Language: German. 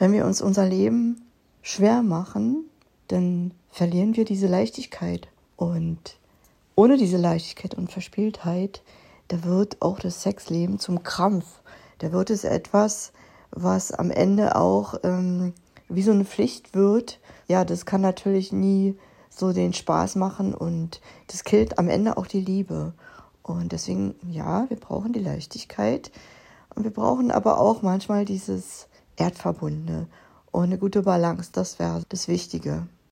Wenn wir uns unser Leben schwer machen, dann verlieren wir diese Leichtigkeit. Und ohne diese Leichtigkeit und Verspieltheit, da wird auch das Sexleben zum Krampf. Da wird es etwas, was am Ende auch wie so eine Pflicht wird. Ja, das kann natürlich nie so den Spaß machen und das killt am Ende auch die Liebe. Und deswegen, ja, wir brauchen die Leichtigkeit und wir brauchen aber auch manchmal dieses Erdverbundene und eine gute Balance, das wäre das Wichtige.